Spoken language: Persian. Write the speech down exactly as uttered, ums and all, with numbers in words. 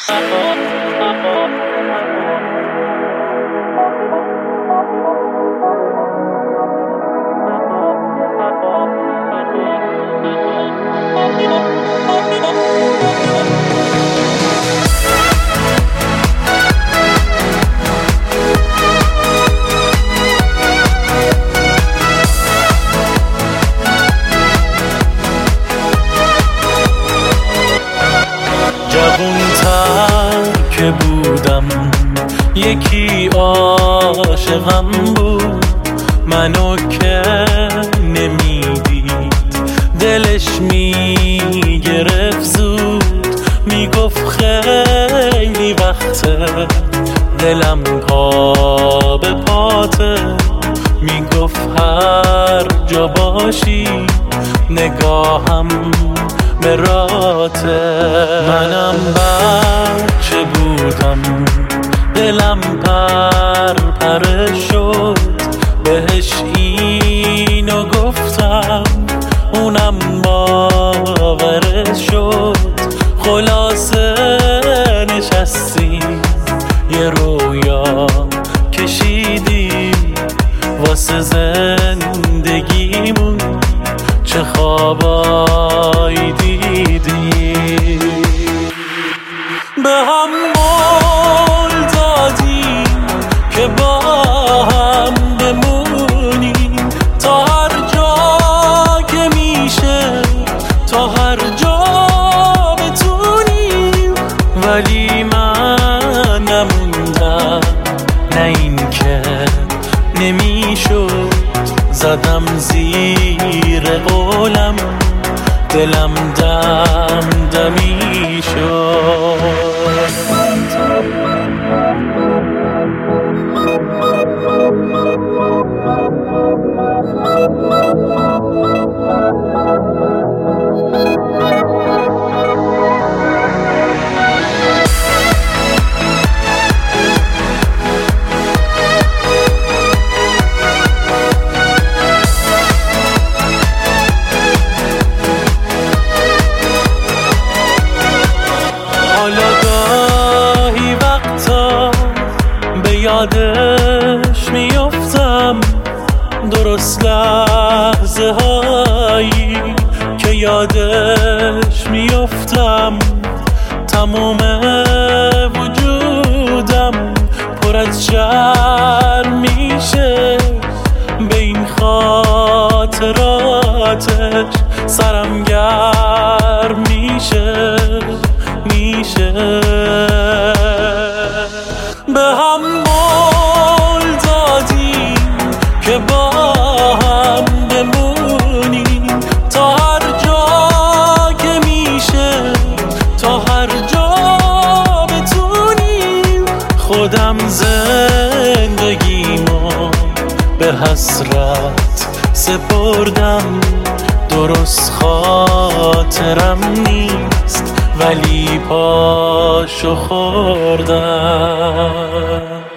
جوون‌تر که بودم یکی عاشقم بود، منو که نمیدید دلش میگرفت زود، میگفت خیلی وقته دلم پا به پاته، میگفت هر جا باشی نگاهم براته. منم بچه بودم دلم پر پر شد، بهش اینو گفتم اونم باورش شد. خلاصه نشستیم یه رویا کشیدیم واسه زندگیمون، چه خوابایی دیدیم. به هم قول دادیم که با هم بمونیم تا هر جا که میشه، تا هر جا بتونیم، ولی من نموندم، نه این که نمیشد. زدم زیر قولم دلم دم دمی شد. یادش میافتم درست لحظه هایی که یادش میافتم، تموم وجودم پر از شرم میشه به این خاطراتش، سرم گرم میشه میشه. به هم قول دادیم که با هم بمونیم تا هر جا که میشه، تا هر جا بتونیم. خودم زندگیمو به حسرت سپردم، درست خاطرم نیست ولی پاشو خوردم.